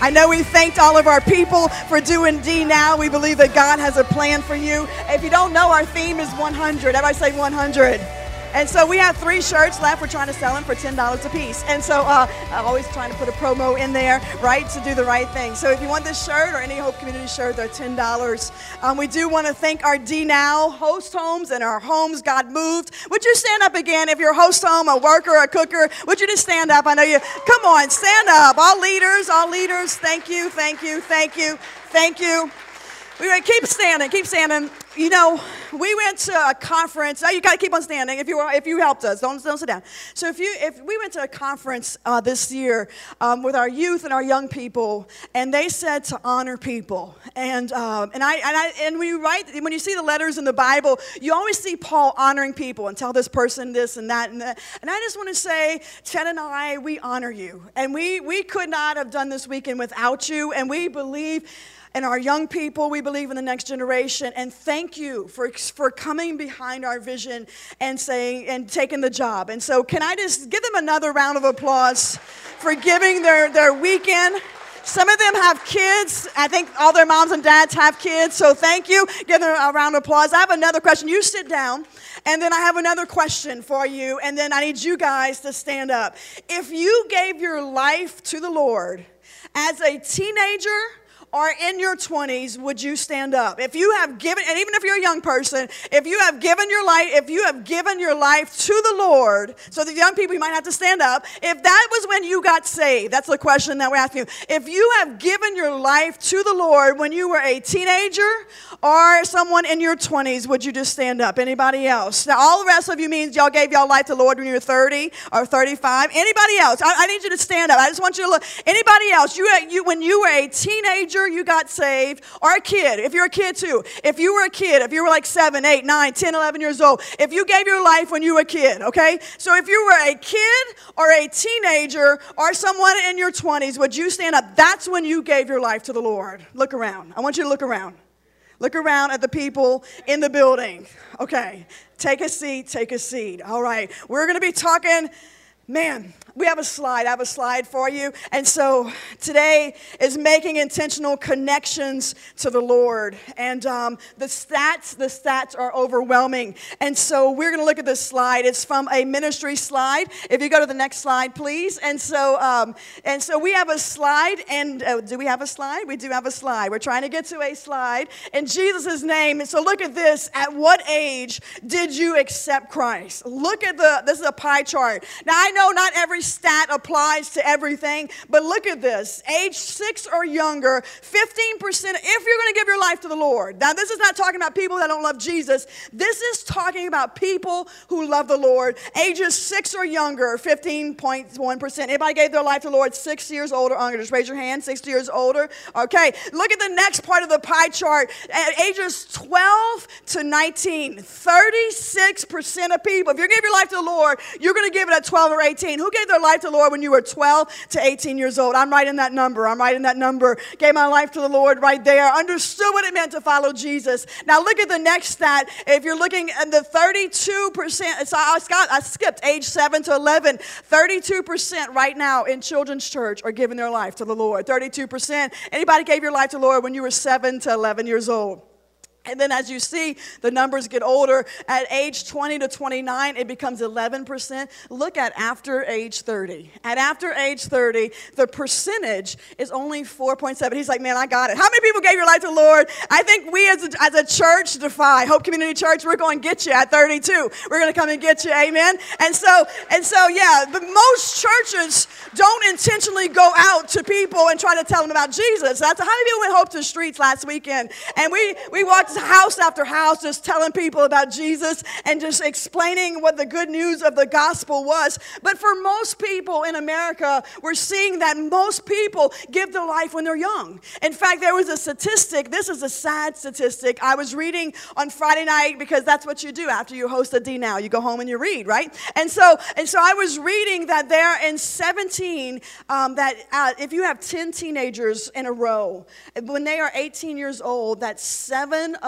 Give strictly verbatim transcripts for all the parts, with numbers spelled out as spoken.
I know we thanked all of our people for doing D Now. We believe that God has a plan for you. If you don't know, our theme is one hundred. Everybody say one hundred. And so we have three shirts left. We're trying to sell them for ten dollars a piece. And so uh, I'm always trying to put a promo in there, right, to do the right thing. So if you want this shirt or any Hope Community shirt, they're ten dollars. Um, we do want to thank our D Now host homes and our homes God moved. Would you stand up again? If you're a host home, a worker, a cooker, would you just stand up? I know you. Come on, stand up. All leaders, all leaders, thank you, thank you, thank you, thank you. We went, keep standing, keep standing. You know, we went to a conference. Now you got to keep on standing if you were, if you helped us. Don't don't sit down. So if you if we went to a conference uh, this year um, with our youth and our young people, and they said to honor people. And um, and I and I and when you write when you see the letters in the Bible, you always see Paul honoring people and tell this person this and that and that. And I just want to say, Ted and I, we honor you, and we we could not have done this weekend without you, and we believe in our young people. We believe in the next generation. And thank you for, for coming behind our vision and saying and taking the job. And so can I just give them another round of applause for giving their, their weekend? Some of them have kids. I think all their moms and dads have kids. So thank you. Give them a round of applause. I have another question. You sit down. And then I have another question for you. And then I need you guys to stand up. If you gave your life to the Lord as a teenager or in your twenties, would you stand up? If you have given, and even if you're a young person, if you have given your life, if you have given your life to the Lord, so the young people, you might have to stand up. If that was when you got saved, that's the question that we're asking you. If you have given your life to the Lord when you were a teenager or someone in your twenties, would you just stand up? Anybody else? Now, all the rest of you means y'all gave y'all life to the Lord when you were thirty or thirty-five. Anybody else? I, I need you to stand up. I just want you to look. Anybody else? You, you, when you were a teenager, you got saved, or a kid, if you're a kid too, if you were a kid, if you were like seven, eight, nine, ten, eleven years old, if you gave your life when you were a kid, okay? So if you were a kid or a teenager or someone in your twenties, would you stand up? That's when you gave your life to the Lord. Look around. I want you to look around. Look around at the people in the building. Okay, take a seat, take a seat. All right, we're going to be talking, man, we have a slide. I have a slide for you. And so today is making intentional connections to the Lord. And um, the stats, the stats are overwhelming. And so we're going to look at this slide. It's from a ministry slide. If you go to the next slide, please. And so, um, and so we have a slide. And uh, do we have a slide? We do have a slide. We're trying to get to a slide in Jesus' name. And so look at this. At what age did you accept Christ? Look at the, this is a pie chart. Now, I know not every stat applies to everything, but look at this. Age six or younger, fifteen percent, if you're going to give your life to the Lord. Now, this is not talking about people that don't love Jesus. This is talking about people who love the Lord. Ages six or younger, fifteen point one percent. Anybody gave their life to the Lord six years older or younger? Just raise your hand, six years older. Okay, look at the next part of the pie chart. At ages twelve to nineteen, thirty-six percent of people, if you give your life to the Lord, you're going to give it at twelve or eighteen. Who gave their life to the Lord when you were twelve to eighteen years old? I'm writing that number. I'm writing that number. Gave my life to the Lord right there. Understood what it meant to follow Jesus. Now look at the next stat. If you're looking at the thirty-two percent, so I, got, I skipped age seven to eleven. thirty-two percent right now in Children's Church are giving their life to the Lord. thirty-two percent. Anybody gave your life to the Lord when you were seven to eleven years old? And then as you see, the numbers get older. At age twenty to twenty-nine, it becomes eleven percent. Look at after age thirty. At after age thirty, the percentage is only four point seven. He's like, man, I got it. How many people gave your life to the Lord? I think we as a, as a church, Defy, Hope Community Church, we're going to get you at thirty-two. We're going to come and get you, amen? And so, and so, yeah, but most churches don't intentionally go out to people and try to tell them about Jesus. That's how many people went Hope to the Streets last weekend? And we, we walked house after house just telling people about Jesus and just explaining what the good news of the gospel was. But for most people in America, we're seeing that most people give their life when they're young. In fact, there was a statistic. This is a sad statistic. I was reading on Friday night because that's what you do after you host a D Now. You go home and you read, right? And so, and so I was reading that there in seventeen, um, that uh, if you have ten teenagers in a row, when they are eighteen years old, that seven of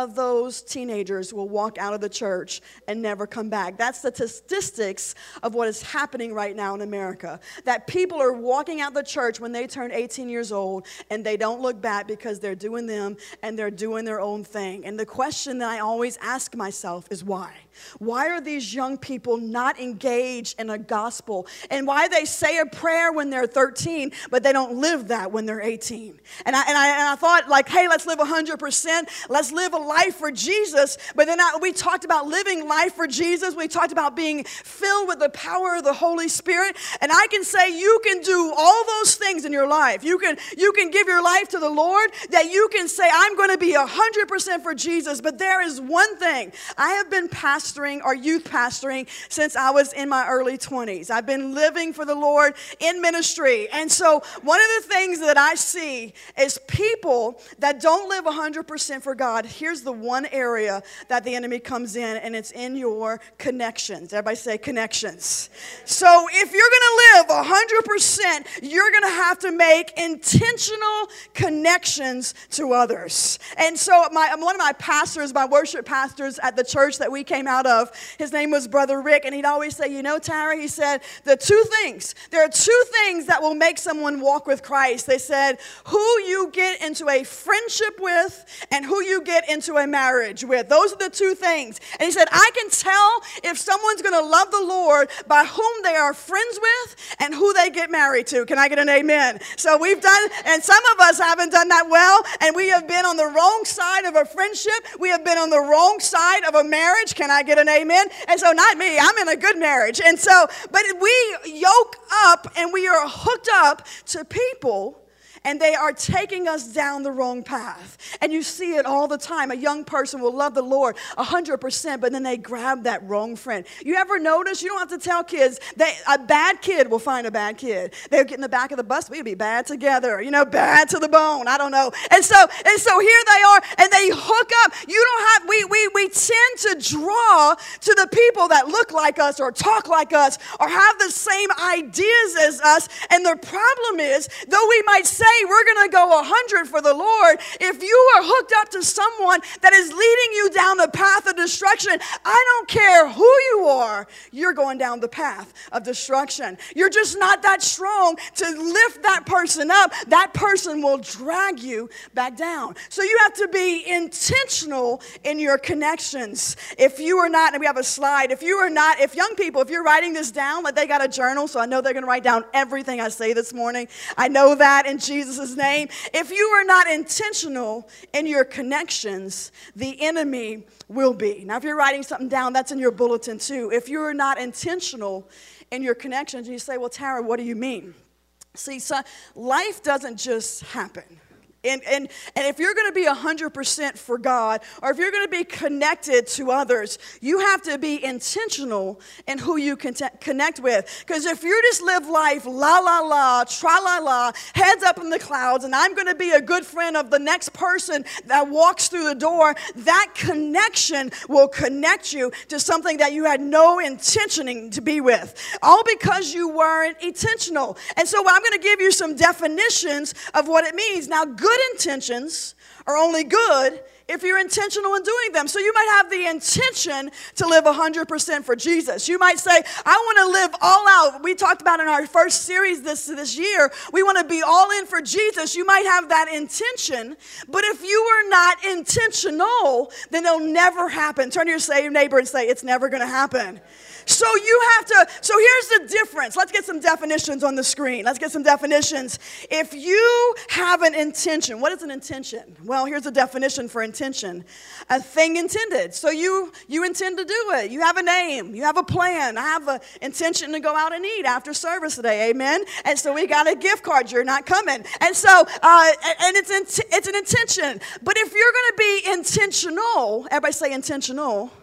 of those teenagers will walk out of the church and never come back. That's the statistics of what is happening right now in America. That people are walking out the church when they turn eighteen years old and they don't look back because they're doing them and they're doing their own thing. And the question that I always ask myself is why? Why are these young people not engaged in a gospel? And why they say a prayer when they're thirteen, but they don't live that when they're eighteen? And I, and I, and I thought, like, hey, let's live one hundred percent. Let's live a life for Jesus. But then I, we talked about living life for Jesus. We talked about being filled with the power of the Holy Spirit. And I can say you can do all those things in your life. You can, you can give your life to the Lord, that you can say, I'm going to be one hundred percent for Jesus. But there is one thing. I have been pastoring or youth pastoring since I was in my early twenties. I've been living for the Lord in ministry. And so one of the things that I see is people that don't live one hundred percent for God. Here's the one area that the enemy comes in, and it's in your connections. Everybody say connections. So if you're going to live one hundred percent, you're going to have to make intentional connections to others. And so my one of my pastors, my worship pastors at the church that we came out of, his name was Brother Rick, and he'd always say, you know, Tara, he said, the two things, there are two things that will make someone walk with Christ. They said, who you get into a friendship with and who you get into a marriage with. Those are the two things. And he said, I can tell if someone's going to love the Lord by whom they are friends with and who they get married to. Can I get an amen? So we've done, and some of us haven't done that well, and we have been on the wrong side of a friendship. We have been on the wrong side of a marriage. Can I get an amen? And so not me, I'm in a good marriage. And so, but we yoke up and we are hooked up to people, and they are taking us down the wrong path. And you see it all the time. A young person will love the Lord one hundred percent, but then they grab that wrong friend. You ever notice? You don't have to tell kids. They, a bad kid will find a bad kid. They'll get in the back of the bus. We'll be bad together. You know, bad to the bone. I don't know. And so, and so here they are, and they hook up. You don't have, we, we, we tend to draw to the people that look like us or talk like us or have the same ideas as us. And the problem is, though we might say, we're going to go one hundred for the Lord, if you are hooked up to someone that is leading you down the path of destruction, I don't care who you are, you're going down the path of destruction. You're just not that strong to lift that person up. That person will drag you back down. So you have to be intentional in your connections. If you are not, and we have a slide, if you are not, if young people, if you're writing this down, like they got a journal, so I know they're going to write down everything I say this morning. I know that in Jesus' name. If you are not intentional in your connections, the enemy will be. Now, if you're writing something down, that's in your bulletin too. If you're not intentional in your connections, and you say, well, Tara, what do you mean? See, so life doesn't just happen. And, and, and if you're going to be one hundred percent for God, or if you're going to be connected to others, you have to be intentional in who you can t- connect with. Because if you just live life la, la, la, tra, la, la, heads up in the clouds, and I'm going to be a good friend of the next person that walks through the door, that connection will connect you to something that you had no intentioning to be with. All because you weren't intentional. And so I'm going to give you some definitions of what it means. Now, good Good intentions are only good if you're intentional in doing them. So you might have the intention to live one hundred percent for Jesus. You might say, I want to live all out. We talked about in our first series this, this year, we want to be all in for Jesus. You might have that intention, but if you are not intentional, then it'll never happen. Turn to your same neighbor and say, it's never going to happen. So you have to, so here's the difference. Let's get some definitions on the screen. Let's get some definitions. If you have an intention, what is an intention? Well, here's a definition for intention. A thing intended. So you, you intend to do it. You have a name. You have a plan. I have an intention to go out and eat after service today. Amen. And so we got a gift card. You're not coming. And so, uh, and it's, in, it's an intention. But if you're going to be intentional, everybody say intentional.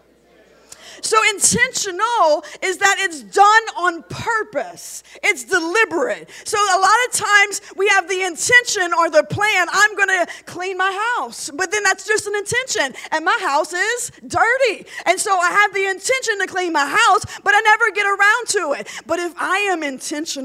So intentional is that it's done on purpose. It's deliberate. So a lot of times we have the intention or the plan, I'm going to clean my house. But then that's just an intention. And my house is dirty. And so I have the intention to clean my house, but I never get around to it. But if I am intentional,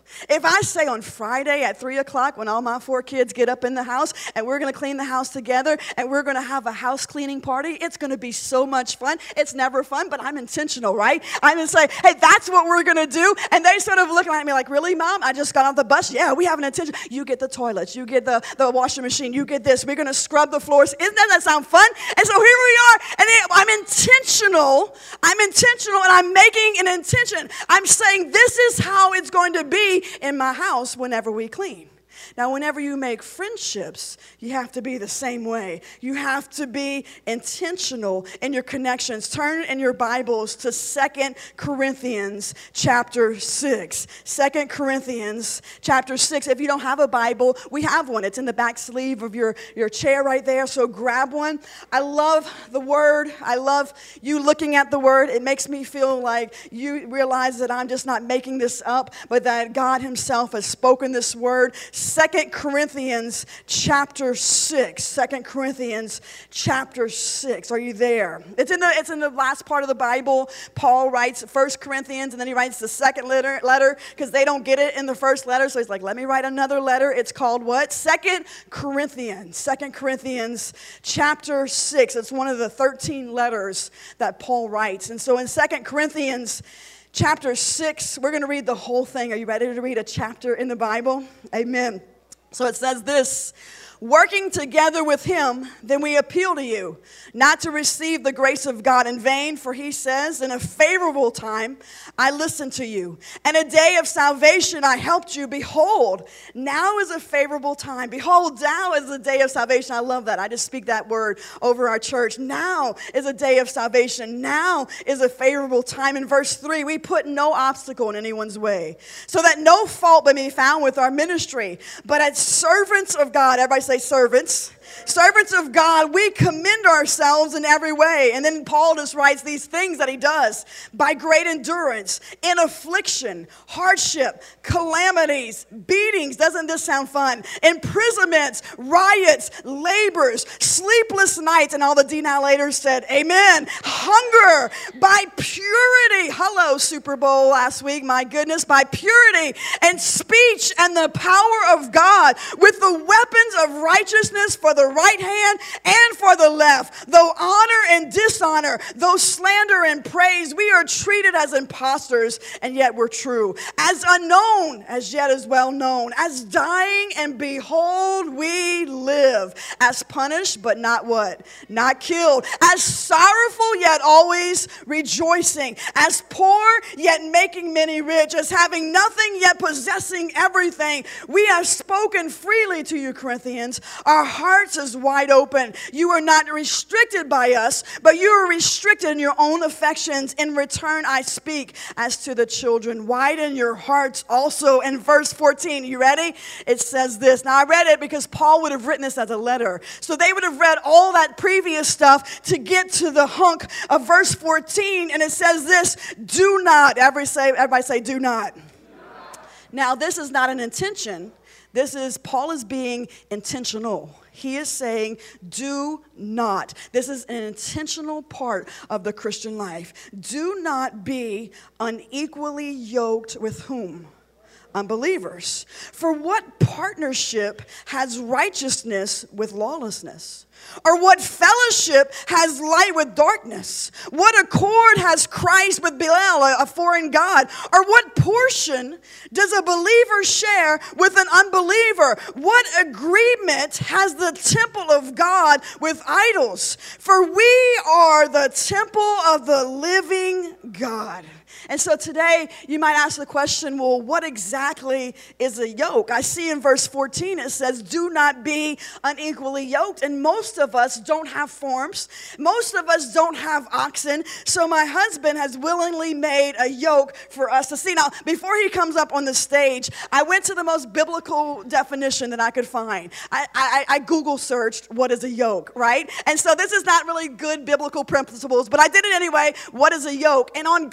If I say on Friday at three o'clock when all my four kids get up in the house and we're going to clean the house together and we're going to have a house cleaning party, it's going to be so much fun. It's never fun, but I'm intentional, right? I'm going to say, hey, that's what we're going to do. And they sort of looking at me like, really, Mom? I just got off the bus. Yeah, we have an intention. You get the toilets. You get the, the washing machine. You get this. We're going to scrub the floors. Isn't that, that sound fun? And so here we are. And it, I'm intentional. I'm intentional and I'm making an intention. I'm saying this is how it's going to be in my house whenever we clean. Now, whenever you make friendships, you have to be the same way. You have to be intentional in your connections. Turn in your Bibles to Second Corinthians chapter six. Second Corinthians chapter six. If you don't have a Bible, we have one. It's in the back sleeve of your, your chair right there, so grab one. I love the Word. I love you looking at the Word. It makes me feel like you realize that I'm just not making this up, but that God Himself has spoken this Word. Second Corinthians chapter six. Second Corinthians chapter six. Are you there? It's in the it's in the last part of the Bible. Paul writes First Corinthians, and then he writes the second letter letter because they don't get it in the first letter. So he's like, let me write another letter. It's called what? Second Corinthians. Second Corinthians chapter six. It's one of the thirteen letters that Paul writes. And so in Second Corinthians chapter six, we're going to read the whole thing. Are you ready to read a chapter in the Bible? Amen. So it says this: working together with Him, then we appeal to you, not to receive the grace of God in vain, for He says, in a favorable time I listened to you, and a day of salvation I helped you. Behold, now is a favorable time. Behold, now is the day of salvation. I love that. I just speak that word over our church. Now is a day of salvation. Now is a favorable time. In verse three, we put no obstacle in anyone's way, so that no fault may be found with our ministry, but as servants of God, everybody say servants. Servants of God, we commend ourselves in every way. And then Paul just writes these things that he does by great endurance, in affliction, hardship, calamities, beatings. Doesn't this sound fun? Imprisonments, riots, labors, sleepless nights. And all the denilators said, amen. Hunger, by purity. Hello, Super Bowl last week. My goodness, by purity and speech and the power of God, with the weapons of righteousness for the right hand and for the left, though honor and dishonor, though slander and praise, we are treated as impostors, and yet we're true. As unknown, as yet as well known. As dying, and behold, we live. As punished, but not what? Not killed. As sorrowful, yet always rejoicing. As poor, yet making many rich. As having nothing, yet possessing everything. We have spoken freely to you, Corinthians. Our hearts is wide open. You are not restricted by us, but you are restricted in your own affections. In return, I speak as to the children. Widen your hearts also. In verse fourteen, you ready? It says this. Now, I read it because Paul would have written this as a letter. So they would have read all that previous stuff to get to the hunk of verse fourteen. And it says this: do not. Everybody say, everybody say, do not. Do not. Now, this is not an intention. This is, Paul is being intentional. He is saying, do not. This is an intentional part of the Christian life. Do not be unequally yoked with whom? Unbelievers. For what partnership has righteousness with lawlessness? Or what fellowship has light with darkness? What accord has Christ with Belial, a foreign god? Or what portion does a believer share with an unbeliever? What agreement has the temple of God with idols? For we are the temple of the living God. And so today you might ask the question, well, what exactly is a yoke? I see in verse fourteen it says, do not be unequally yoked. And most of us don't have forms. Most of us don't have oxen. So my husband has willingly made a yoke for us to see. Now, before he comes up on the stage, I went to the most biblical definition that I could find. I, I, I Google searched what is a yoke, right? And so this is not really good biblical principles, but I did it anyway. What is a yoke? And on Got Questions,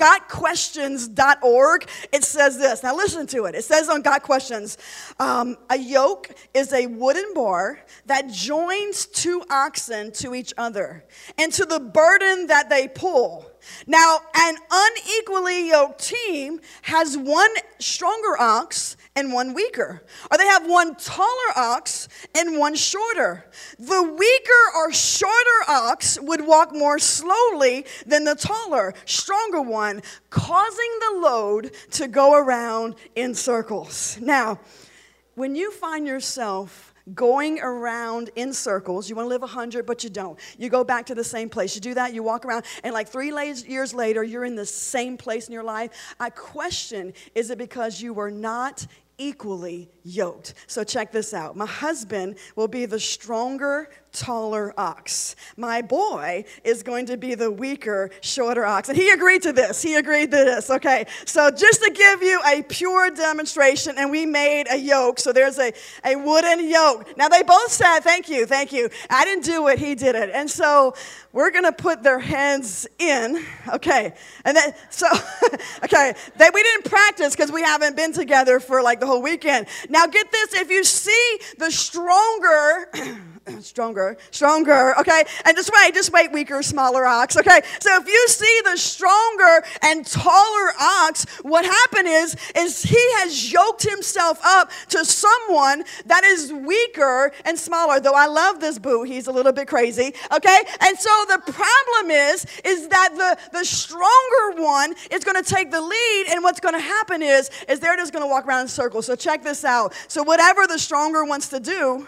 questions dot org, it says this. Now listen to it. It says on Got Questions, um, a yoke is a wooden bar that joins two oxen to each other and to the burden that they pull. Now, an unequally yoked team has one stronger ox and one weaker. Or they have one taller ox and one shorter. The weaker or shorter ox would walk more slowly than the taller, stronger one, causing the load to go around in circles. Now, when you find yourself going around in circles, you want to live one hundred, but you don't. You go back to the same place. You do that, you walk around, and like three years later, you're in the same place in your life. I question, is it because you were not equally yoked? So check this out. My husband will be the stronger, taller ox. My boy is going to be the weaker, shorter ox. And he agreed to this. He agreed to this. Okay. So just to give you a pure demonstration, and we made a yoke. So there's a, a wooden yoke. Now they both said, thank you, thank you. I didn't do it. He did it. And so we're going to put their hands in. Okay. And then, so, okay. They, we didn't practice because we haven't been together for like the whole weekend. Now get this. If you see the stronger, stronger, stronger, okay? And just wait, just wait, weaker, smaller ox, okay? So if you see the stronger and taller ox, what happened is, is he has yoked himself up to someone that is weaker and smaller, though I love this boo, he's a little bit crazy, okay? And so the problem is, is that the, the stronger one is going to take the lead, and what's going to happen is, is they're just going to walk around in circles. So check this out. So whatever the stronger wants to do,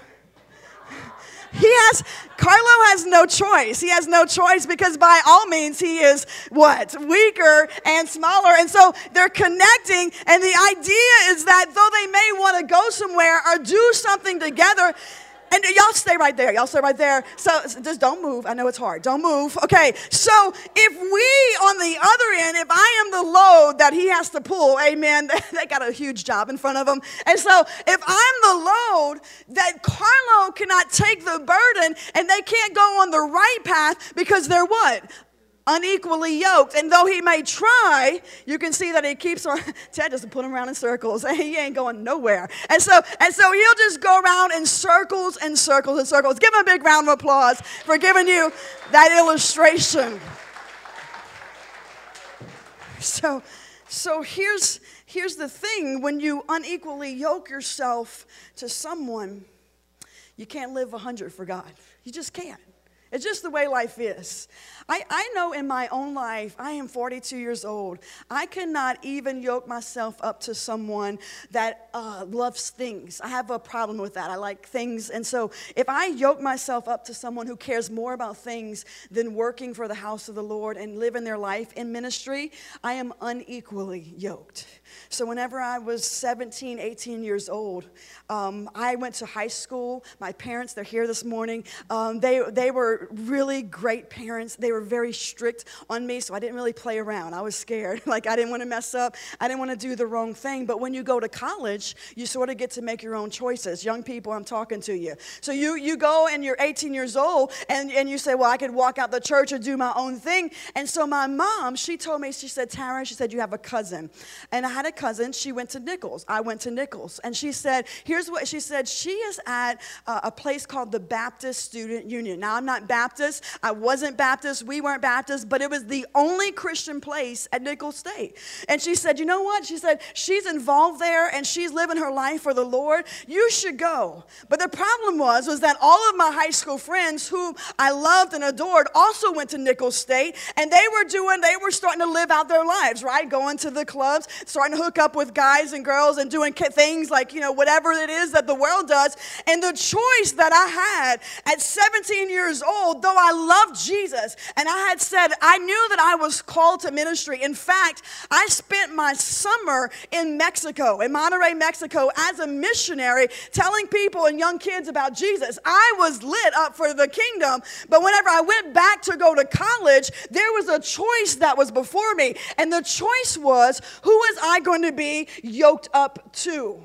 He has, Carlo has no choice. He has no choice because by all means he is what? Weaker and smaller. And so they're connecting, and the idea is that though they may want to go somewhere or do something together, and y'all stay right there. Y'all stay right there. So just don't move. I know it's hard. Don't move. Okay. So if we on the other end, if I am the load that he has to pull, amen, they got a huge job in front of them. And so if I'm the load that Carlo cannot take the burden and they can't go on the right path because they're what? Unequally yoked. And though he may try, you can see that he keeps on, Ted just put him around in circles. And he ain't going nowhere. And so, and so he'll just go around in circles and circles and circles. Give him a big round of applause for giving you that illustration. So, so here's, here's the thing. When you unequally yoke yourself to someone, you can't live one hundred for God. You just can't. It's just the way life is. I, I know in my own life, I am forty-two years old. I cannot even yoke myself up to someone that uh, loves things. I have a problem with that. I like things. And so if I yoke myself up to someone who cares more about things than working for the house of the Lord and living their life in ministry, I am unequally yoked. So whenever I was seventeen, eighteen years old, um, I went to high school. My parents, they're here this morning. Um, they, they were really great parents. They were very strict on me, so I didn't really play around. I was scared. Like, I didn't want to mess up. I didn't want to do the wrong thing. But when you go to college, you sort of get to make your own choices. Young people, I'm talking to you. So you, you go and you're eighteen years old, and, and you say, well, I could walk out the church and do my own thing. And so my mom, she told me, she said, Tara, she said, you have a cousin. And I had a cousin. She went to Nichols. I went to Nichols. And she said, here's what she said. She is at uh, a place called the Baptist Student Union. Now, I'm not Baptist. I wasn't Baptist. We weren't Baptist. But it was the only Christian place at Nichols State. And she said, you know what? She said, she's involved there, and she's living her life for the Lord. You should go. But the problem was, was that all of my high school friends whom I loved and adored also went to Nichols State. And they were doing, they were starting to live out their lives, right? Going to the clubs, starting to hook up with guys and girls and doing things like, you know, whatever it is that the world does. And the choice that I had at seventeen years old, though I loved Jesus, and I had said, I knew that I was called to ministry. In fact, I spent my summer in Mexico, in Monterrey, Mexico, as a missionary, telling people and young kids about Jesus. I was lit up for the kingdom, but whenever I went back to go to college, there was a choice that was before me. And the choice was, who was I going to be yoked up to?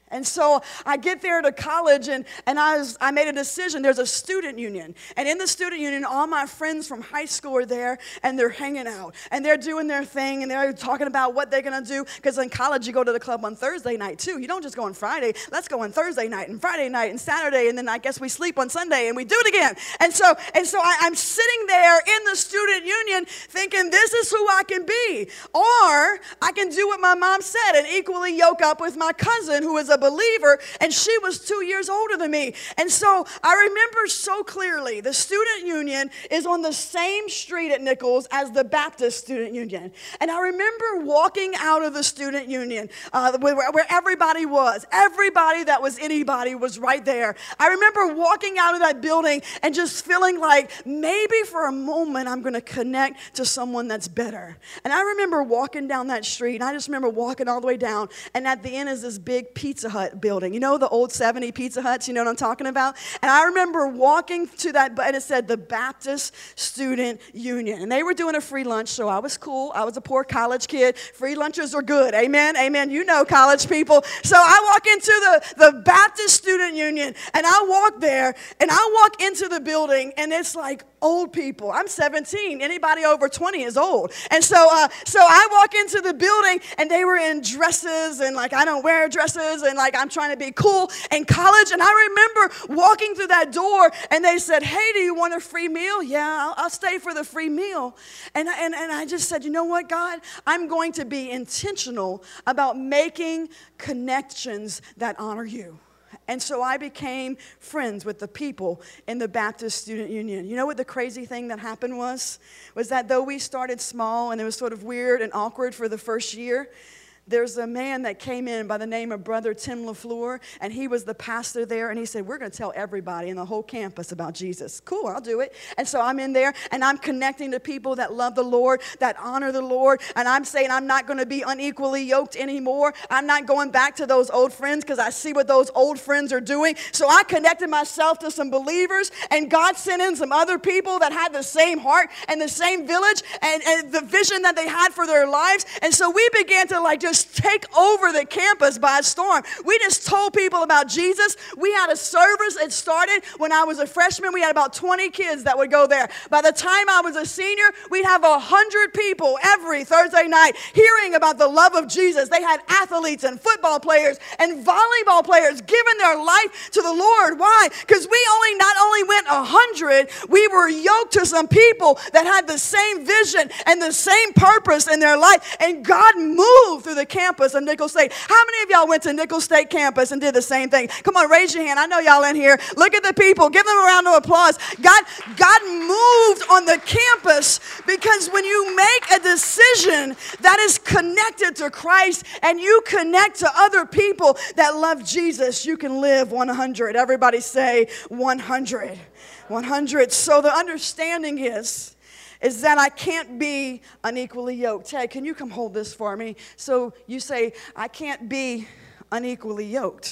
And so I get there to college, and, and I, was, I made a decision. There's a student union. And in the student union, all my friends from high school are there, and they're hanging out. And they're doing their thing, and they're talking about what they're going to do. Because in college, you go to the club on Thursday night, too. You don't just go on Friday. Let's go on Thursday night, and Friday night, and Saturday, and then I guess we sleep on Sunday, and we do it again. And so, and so I, I'm sitting there in the student union thinking, this is who I can be. Or I can do what my mom said and equally yoke up with my cousin, who is a believer, and she was two years older than me. And so I remember so clearly the student union is on the same street at Nichols as the Baptist student union. And I remember walking out of the student union uh, where, where everybody was. Everybody that was anybody was right there. I remember walking out of that building and just feeling like maybe for a moment I'm going to connect to someone that's better. And I remember walking down that street, and I just remember walking all the way down, and at the end is this big Pizza Hut building. You know the old seventy Pizza Huts? You know what I'm talking about? And I remember walking to that, and it said the Baptist Student Union. And they were doing a free lunch, so I was cool. I was a poor college kid. Free lunches are good. Amen? Amen. You know college people. So I walk into the, the Baptist Student Union, and I walk there, and I walk into the building, and it's like old people. I'm seventeen. Anybody over twenty is old. And so uh, so I walk into the building, and they were in dresses, and like I don't wear dresses, and like I'm trying to be cool in college. And I remember walking through that door, and they said, hey, do you want a free meal? Yeah, I'll, I'll stay for the free meal. And, and, and I just said, you know what, God? I'm going to be intentional about making connections that honor you. And so I became friends with the people in the Baptist Student Union. You know what the crazy thing that happened was? Was that though we started small and it was sort of weird and awkward for the first year, there's a man that came in by the name of Brother Tim LaFleur, and he was the pastor there, and he said, we're going to tell everybody in the whole campus about Jesus. Cool, I'll do it. And so I'm in there, and I'm connecting to people that love the Lord, that honor the Lord, and I'm saying I'm not going to be unequally yoked anymore. I'm not going back to those old friends because I see what those old friends are doing. So I connected myself to some believers, and God sent in some other people that had the same heart and the same village and, and the vision that they had for their lives. And so we began to like just take over the campus by storm. We just told people about Jesus. We had a service. It started when I was a freshman. We had about twenty kids that would go there. By the time I was a senior, we'd have one hundred people every Thursday night hearing about the love of Jesus. They had athletes and football players and volleyball players giving their life to the Lord. Why? Because we only not only went one hundred, we were yoked to some people that had the same vision and the same purpose in their life. And God moved through the campus of Nichols State. How many of y'all went to Nichols State campus and did the same thing? Come on, raise your hand. I know y'all in here. Look at the people. Give them a round of applause. God, God moved on the campus because when you make a decision that is connected to Christ and you connect to other people that love Jesus, you can live one hundred. Everybody say one hundred. one hundred. So the understanding is is that I can't be unequally yoked. Ted, can you come hold this for me? So you say, I can't be unequally yoked.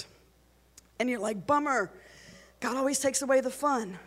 And you're like, bummer. God always takes away the fun.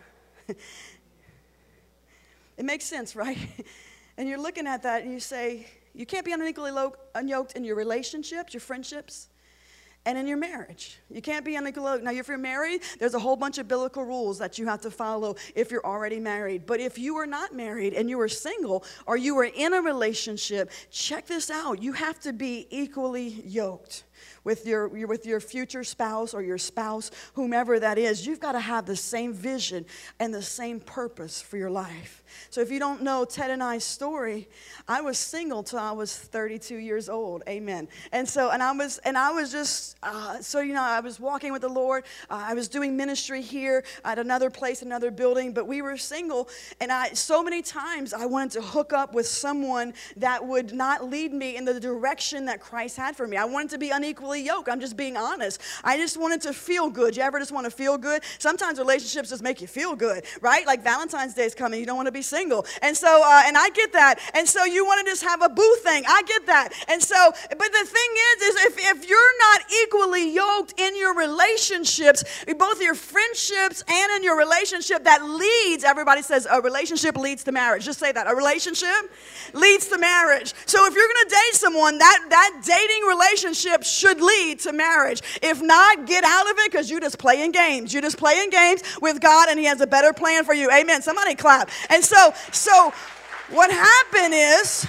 It makes sense, right? And you're looking at that and you say, you can't be unequally unyoked in your relationships, your friendships, and in your marriage. You can't be unequally. Now, if you're married, there's a whole bunch of biblical rules that you have to follow if you're already married. But if you are not married and you are single or you are in a relationship, check this out. You have to be equally yoked with your, with your future spouse or your spouse, whomever that is. You've got to have the same vision and the same purpose for your life. So if you don't know Ted and I's story, I was single till I was thirty-two years old. Amen. And so, and I was, and I was just, uh, so, you know, I was walking with the Lord. Uh, I was doing ministry here at another place, another building, but we were single. And I, so many times I wanted to hook up with someone that would not lead me in the direction that Christ had for me. I wanted to be unequally yoked. I'm just being honest. I just wanted to feel good. You ever just want to feel good? Sometimes relationships just make you feel good, right? Like Valentine's Day is coming. You don't want to be single. And so, uh, and I get that. And so you want to just have a boo thing. I get that. And so, but the thing is, is if, if you're not equally yoked in your relationships, both your friendships and in your relationship, that leads, everybody says a relationship leads to marriage. Just say that. A relationship leads to marriage. So if you're going to date someone, that, that dating relationship should lead to marriage. If not, get out of it because you're just playing games. You're just playing games with God, and he has a better plan for you. Amen. Somebody clap. And so, so what happened is,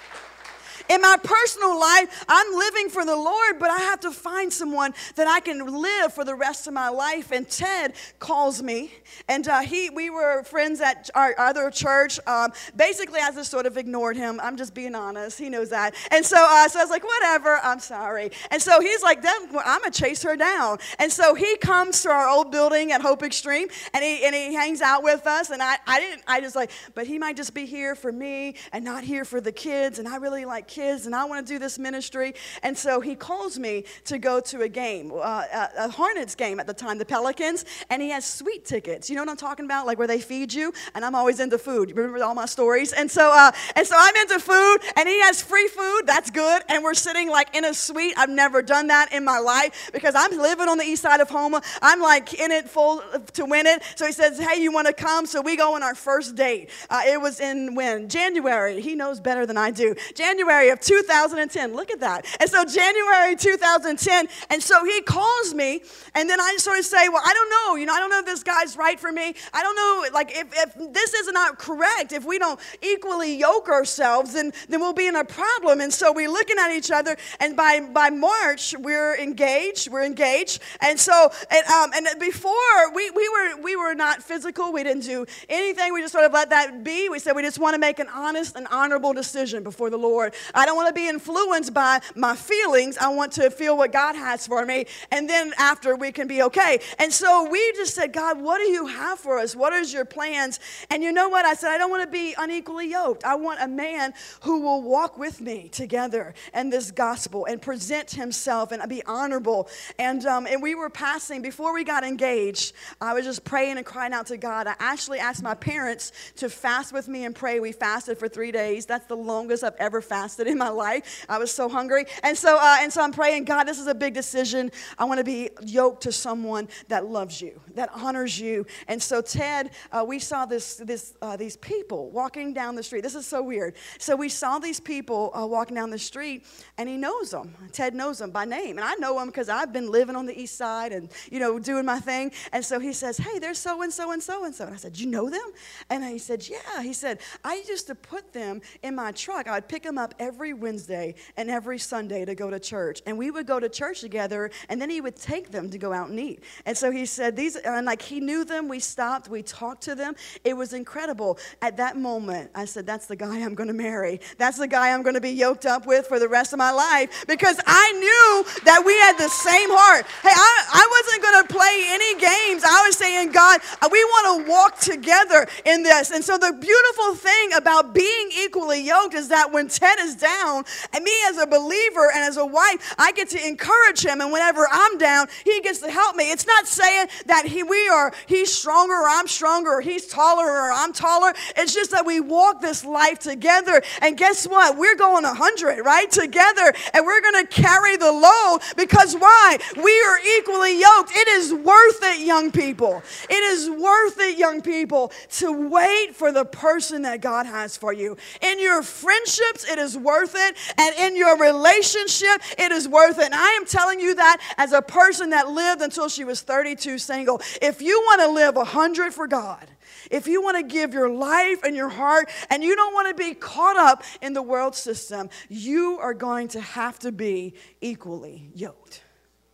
in my personal life, I'm living for the Lord, but I have to find someone that I can live for the rest of my life. And Ted calls me, and uh, he we were friends at our other church. Um, basically, I just sort of ignored him. I'm just being honest. He knows that. And so, uh, so I was like, whatever, I'm sorry. And so he's like, well, I'm going to chase her down. And so he comes to our old building at Hope Extreme, and he and he hangs out with us. And I, I didn't, I just like, but he might just be here for me and not here for the kids. And I really like kids. And I want to do this ministry. And so he calls me to go to a game, uh, a, a Hornets game at the time, the Pelicans, and he has sweet tickets. You know what I'm talking about? Like where they feed you? And I'm always into food. You remember all my stories? And so uh, and so I'm into food, and he has free food. That's good. And we're sitting like in a suite. I've never done that in my life because I'm living on the east side of Houma. I'm like in it full to win it. So he says, hey, you want to come? So we go on our first date. Uh, it was in when? January. He knows better than I do. January of two thousand ten. Look at that. And so January two thousand ten, and so he calls me, and then I sort of say, well, I don't know. You know, I don't know if this guy's right for me. I don't know, like, if, if this is not correct, if we don't equally yoke ourselves, then, then we'll be in a problem. And so we're looking at each other, and by, by March, we're engaged. We're engaged. And so, and, um, and before, we, we, were, we were not physical. We didn't do anything. We just sort of let that be. We said we just want to make an honest and honorable decision before the Lord. I don't want to be influenced by my feelings. I want to feel what God has for me. And then after, we can be okay. And so we just said, God, what do you have for us? What is your plans? And you know what? I said, I don't want to be unequally yoked. I want a man who will walk with me together in this gospel and present himself and be honorable. And, um, and we were passing, before we got engaged, I was just praying and crying out to God. I actually asked my parents to fast with me and pray. We fasted for three days. That's the longest I've ever fasted in my life. I was so hungry. And so uh, and so I'm praying, God, this is a big decision. I want to be yoked to someone that loves you, that honors you. And so Ted, uh, we saw this this uh, these people walking down the street. This is so weird. So we saw these people uh, walking down the street, and he knows them. Ted knows them by name. And I know them because I've been living on the east side and, you know, doing my thing. And so he says, hey, there's so-and-so and so-and-so. And I said, you know them? And he said, yeah. He said, I used to put them in my truck. I would pick them up every Wednesday and every Sunday to go to church. And we would go to church together, and then he would take them to go out and eat. And so he said, these, and like he knew them. We stopped. We talked to them. It was incredible. At that moment, I said, that's the guy I'm going to marry. That's the guy I'm going to be yoked up with for the rest of my life, because I knew that we had the same heart. Hey, I, I wasn't going to play any games. I was saying, God, we want to walk together in this. And so the beautiful thing about being equally yoked is that when Ted is down, and me as a believer and as a wife, I get to encourage him. And whenever I'm down, he gets to help me. It's not saying that he we are he's stronger or I'm stronger, or he's taller or I'm taller. It's just that we walk this life together. And guess what? We're going a hundred, right? Together. And we're going to carry the load, because why? We are equally yoked. It is worth it, young people. It is worth it, young people, to wait for the person that God has for you. In your friendships, it is worth it. And in your relationship, it is worth it. And I am telling you that as a person that lived until she was thirty-two single. If you want to live a hundred for God, if you want to give your life and your heart, and you don't want to be caught up in the world system, you are going to have to be equally yoked.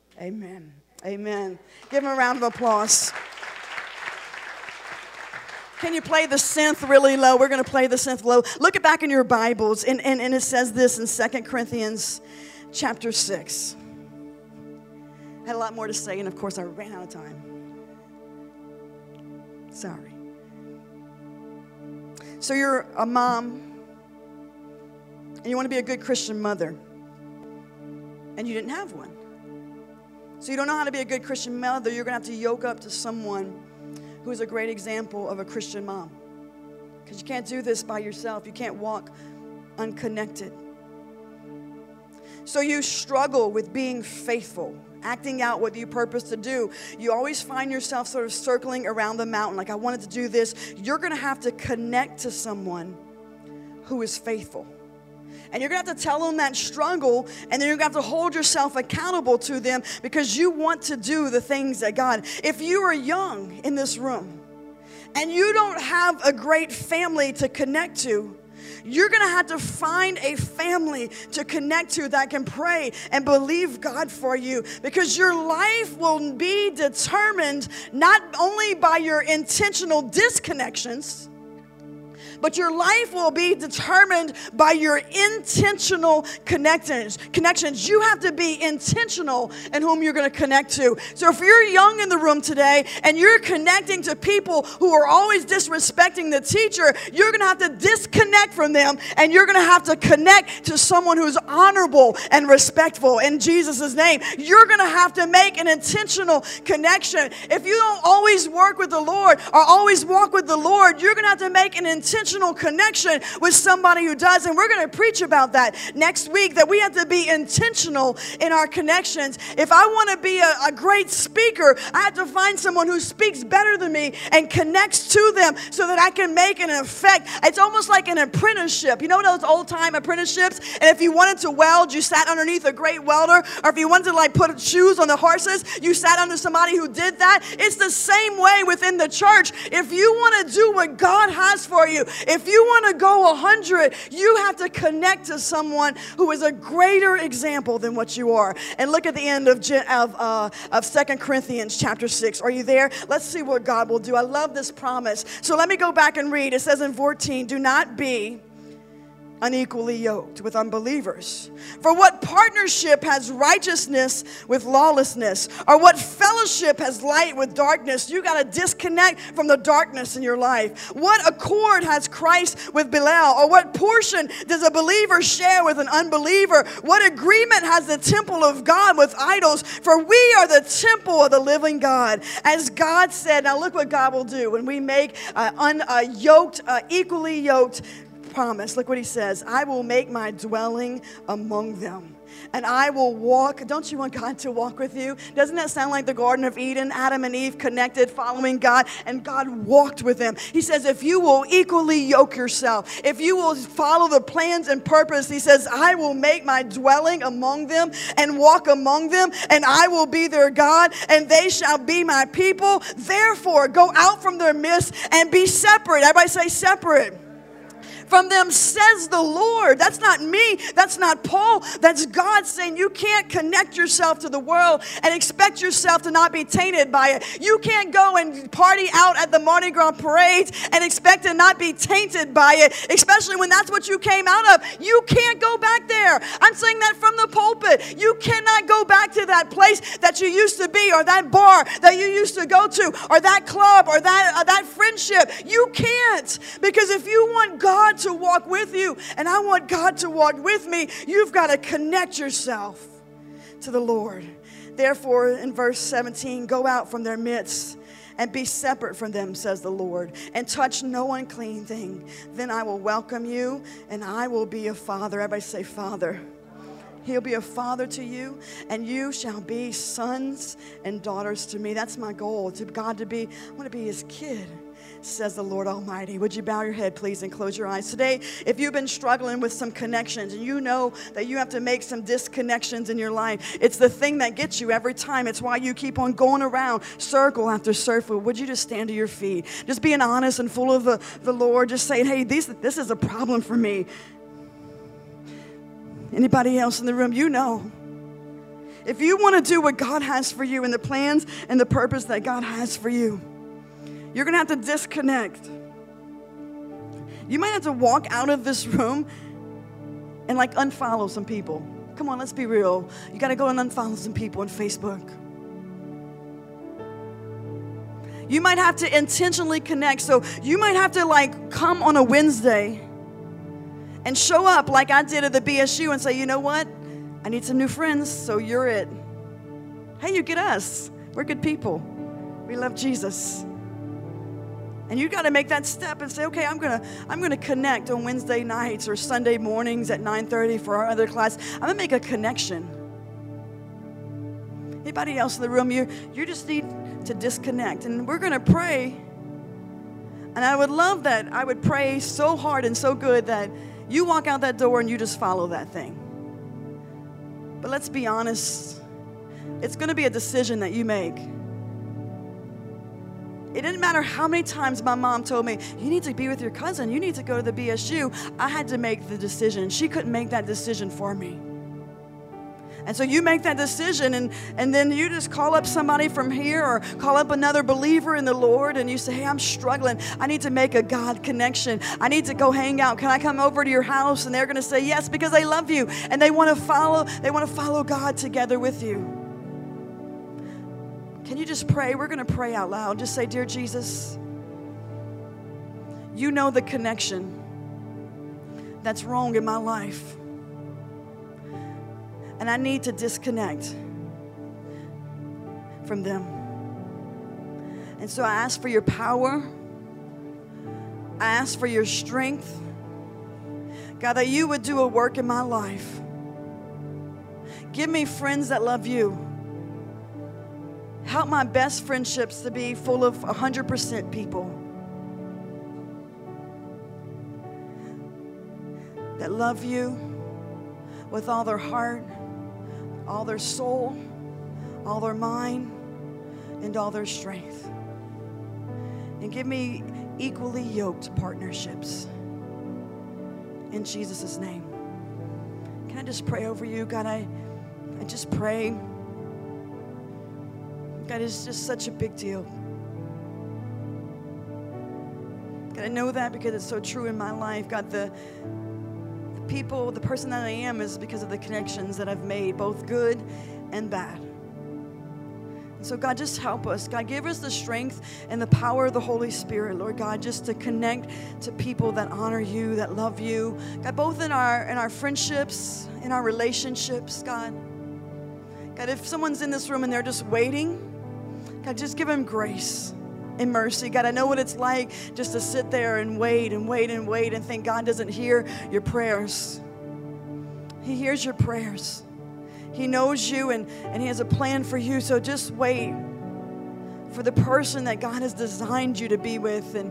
Amen. Amen. Give him a round of applause. Can you play the synth really low? We're going to play the synth low. Look it back in your Bibles, and, and, and it says this in Second Corinthians chapter six. I had a lot more to say, and of course I ran out of time. Sorry. So you're a mom, and you want to be a good Christian mother, and you didn't have one. So you don't know how to be a good Christian mother. You're going to have to yoke up to someone who is a great example of a Christian mom. Because you can't do this by yourself. You can't walk unconnected. So you struggle with being faithful, acting out what you purpose to do. You always find yourself sort of circling around the mountain, like, I wanted to do this. You're going to have to connect to someone who is faithful. And you're going to have to tell them that struggle, and then you're going to have to hold yourself accountable to them because you want to do the things that God. If you are young in this room and you don't have a great family to connect to, you're going to have to find a family to connect to that can pray and believe God for you, because your life will be determined not only by your intentional disconnections, but your life will be determined by your intentional connections. Connections. You have to be intentional in whom you're going to connect to. So if you're young in the room today and you're connecting to people who are always disrespecting the teacher, you're going to have to disconnect from them, and you're going to have to connect to someone who's honorable and respectful in Jesus' name. You're going to have to make an intentional connection. If you don't always work with the Lord or always walk with the Lord, you're going to have to make an intentional connection with somebody who does. And we're going to preach about that next week, that we have to be intentional in our connections. If I want to be a, a great speaker, I have to find someone who speaks better than me and connects to them so that I can make an effect. It's almost like an apprenticeship. You know those old time apprenticeships? And if you wanted to weld, you sat underneath a great welder. Or if you wanted to like put shoes on the horses, you sat under somebody who did that. It's the same way within the church. If you want to do what God has for you, if you want to go a hundred, you have to connect to someone who is a greater example than what you are. And look at the end of of, uh, of Second Corinthians chapter six. Are you there? Let's see what God will do. I love this promise. So let me go back and read. It says in fourteen, do not be unequally yoked with unbelievers. For what partnership has righteousness with lawlessness? Or what fellowship has light with darkness? You got to disconnect from the darkness in your life. What accord has Christ with Belial? Or what portion does a believer share with an unbeliever? What agreement has the temple of God with idols? For we are the temple of the living God. As God said, now look what God will do when we make uh, un, uh, yoked, uh, equally yoked promise. Look what he says. I will make my dwelling among them, and I will walk. Don't you want God to walk with you? Doesn't that sound like the Garden of Eden? Adam and Eve connected, following God, and God walked with them. He says, if you will equally yoke yourself, if you will follow the plans and purpose, he says, I will make my dwelling among them and walk among them, and I will be their God, and they shall be my people. Therefore, go out from their midst and be separate. Everybody say separate. From them, says the Lord. That's not me. That's not Paul. That's God saying you can't connect yourself to the world and expect yourself to not be tainted by it. You can't go and party out at the Mardi Gras parades and expect to not be tainted by it, especially when that's what you came out of. You can't go back there. I'm saying that from the pulpit. You cannot go back to that place that you used to be, or that bar that you used to go to, or that club, or that, uh, that friendship. You can't, because if you want God to walk with you, and I want God to walk with me, you've got to connect yourself to the Lord. Therefore, in verse seventeen, go out from their midst and be separate from them, says the Lord, and touch no unclean thing. Then I will welcome you, and I will be a father. Everybody say Father. He'll be a father to you, and you shall be sons and daughters to me. That's my goal, to God to be, I want to be his kid, says the Lord Almighty. Would you bow your head, please, and close your eyes? Today, if you've been struggling with some connections, and you know that you have to make some disconnections in your life, it's the thing that gets you every time. It's why you keep on going around circle after circle. Would you just stand to your feet? Just being honest and full of the, the Lord, just saying, hey, these, this is a problem for me. Anybody else in the room, you know. If you want to do what God has for you and the plans and the purpose that God has for you, you're going to have to disconnect. You might have to walk out of this room and like unfollow some people. Come on, let's be real. You got to go and unfollow some people on Facebook. You might have to intentionally connect. So you might have to like come on a Wednesday and show up like I did at the B S U and say, you know what? I need some new friends, so you're it. Hey, you get us. We're good people. We love Jesus. And you got to make that step and say, okay, I'm gonna, I'm gonna connect on Wednesday nights or Sunday mornings at nine thirty for our other class. I'm gonna make a connection. Anybody else in the room, you, you just need to disconnect. And we're gonna pray. And I would love that. I would pray so hard and so good that You walk out that door and you just follow that thing. But let's be honest, it's going to be a decision that you make. It didn't matter how many times my mom told me, you need to be with your cousin, you need to go to the B S U. I had to make the decision. She couldn't make that decision for me. And so you make that decision, and, and then you just call up somebody from here or call up another believer in the Lord, and you say, hey, I'm struggling. I need to make a God connection. I need to go hang out. Can I come over to your house? And they're going to say yes, because they love you and they want to follow, they want to follow God together with you. Can you just pray? We're going to pray out loud. Just say, dear Jesus, you know the connection that's wrong in my life. And I need to disconnect from them. And so I ask for your power. I ask for your strength. God, that you would do a work in my life. Give me friends that love you. Help my best friendships to be full of one hundred percent people that love you with all their heart, all their soul, all their mind, and all their strength. And give me equally yoked partnerships. In Jesus' name. Can I just pray over you? God, I, I just pray. God, it's just such a big deal. God, I know that because it's so true in my life. God, the, the people, the person that I am is because of the connections that I've made, both good and bad. And so, God, just help us. God, give us the strength and the power of the Holy Spirit, Lord God, just to connect to people that honor you, that love you. God, both in our, in our friendships, in our relationships, God. God, if someone's in this room and they're just waiting, God, just give them grace and mercy. God, I know what it's like just to sit there and wait and wait and wait and think God doesn't hear your prayers. He hears your prayers. He knows you, and, and He has a plan for you. So just wait for the person that God has designed you to be with, and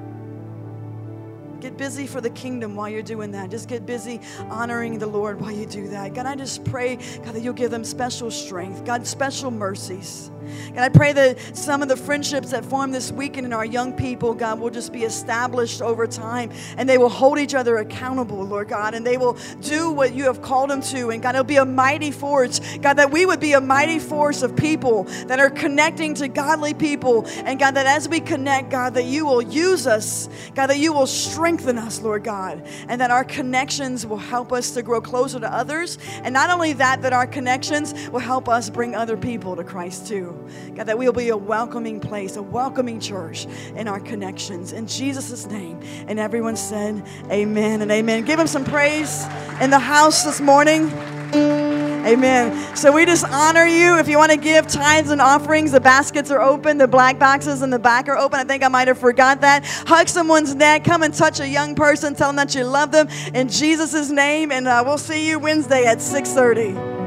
get busy for the kingdom while you're doing that. Just get busy honoring the Lord while you do that. God, I just pray, God, that you'll give them special strength. God, special mercies. God, I pray that some of the friendships that form this weekend in our young people, God, will just be established over time, and they will hold each other accountable, Lord God, and they will do what you have called them to. And God, it'll be a mighty force. God, that we would be a mighty force of people that are connecting to godly people. And God, that as we connect, God, that you will use us. God, that you will strengthen us, Lord God, and that our connections will help us to grow closer to others. And not only that, that our connections will help us bring other people to Christ too. God, that we'll be a welcoming place, a welcoming church in our connections. In Jesus' name. And everyone said amen and amen. Give Him some praise in the house this morning. Amen. So we just honor you. If you want to give tithes and offerings, the baskets are open. The black boxes in the back are open. I think I might have forgot that. Hug someone's neck. Come and touch a young person. Tell them that you love them in Jesus' name. And uh, we'll see you Wednesday at six thirty.